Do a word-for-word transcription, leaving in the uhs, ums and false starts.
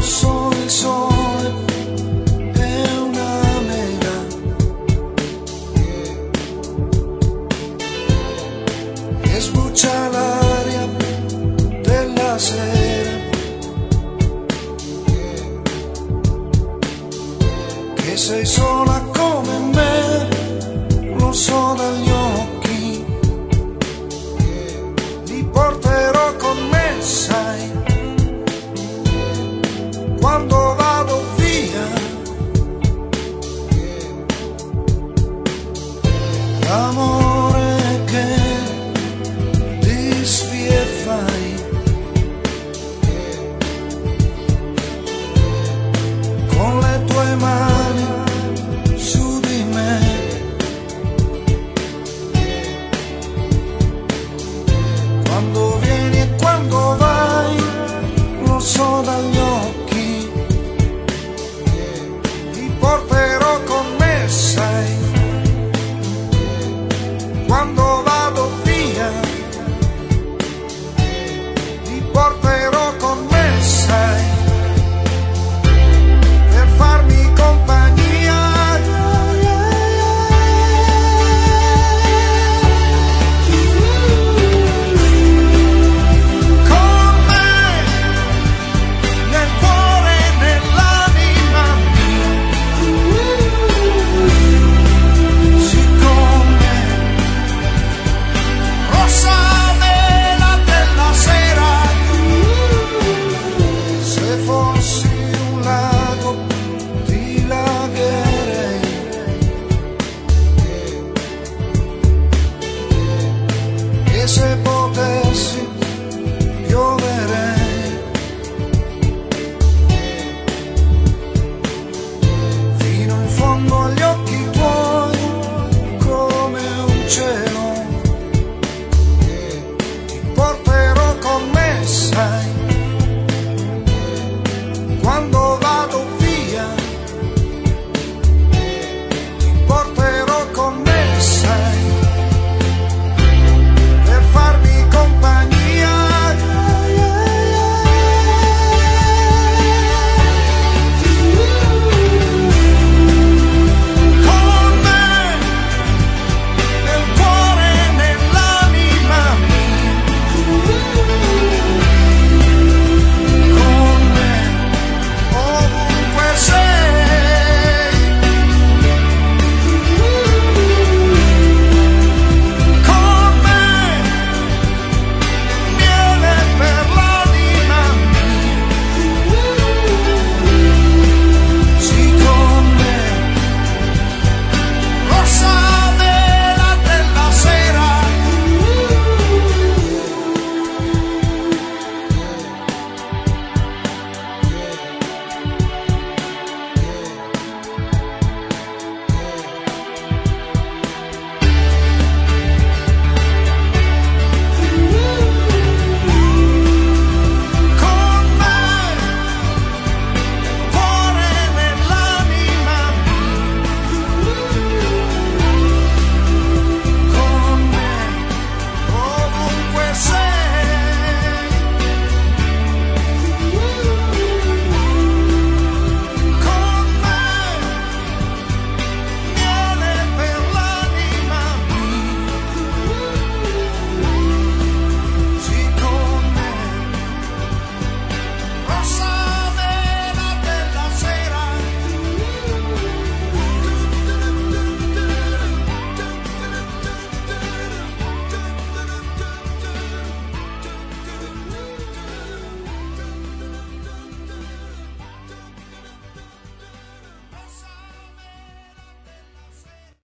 so il sole è una mela, che sbuccia l'aria della sera, che sei sola come me, lo so dagli occhi, li porterò con me, sai, quando vado via. L'amore che disfi e fai, con le tue mani su di me, quando vieni e quando vai, lo so dagli